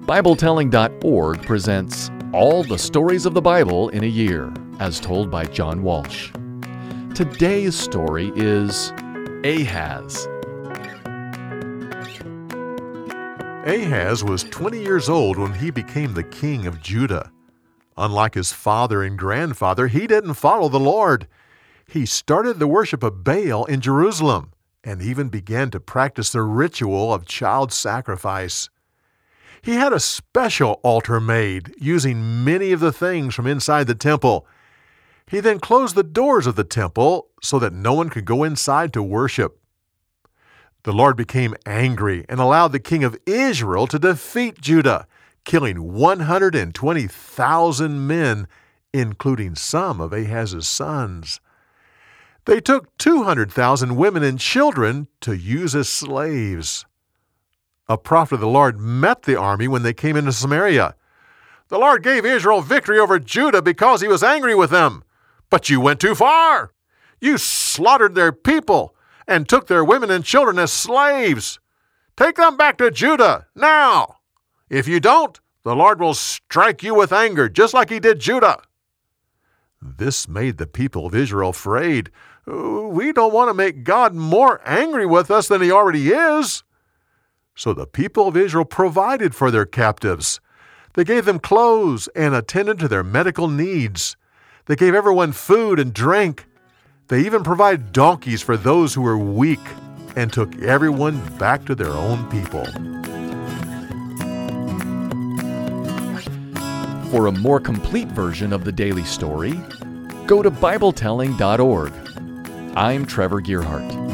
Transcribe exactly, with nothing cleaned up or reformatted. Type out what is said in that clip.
Bible Telling dot org presents All the Stories of the Bible in a Year, as told by John Walsh. Today's story is Ahaz. Ahaz was twenty years old when he became the king of Judah. Unlike his father and grandfather, he didn't follow the Lord. He started the worship of Baal in Jerusalem and even began to practice the ritual of child sacrifice. He had a special altar made using many of the things from inside the temple. He then closed the doors of the temple so that no one could go inside to worship. The Lord became angry and allowed the king of Israel to defeat Judah, killing one hundred twenty thousand men, including some of Ahaz's sons. They took two hundred thousand women and children to use as slaves. A prophet of the Lord met the army when they came into Samaria. "The Lord gave Israel victory over Judah because he was angry with them. But you went too far. You slaughtered their people and took their women and children as slaves. Take them back to Judah now. If you don't, the Lord will strike you with anger, just like he did Judah." This made the people of Israel afraid. We don't want to make God more angry with us than he already is. So the people of Israel provided for their captives. They gave them clothes and attended to their medical needs. They gave everyone food and drink. They even provided donkeys for those who were weak and took everyone back to their own people. For a more complete version of the daily story, go to Bible Telling dot org. I'm Trevor Gearhart.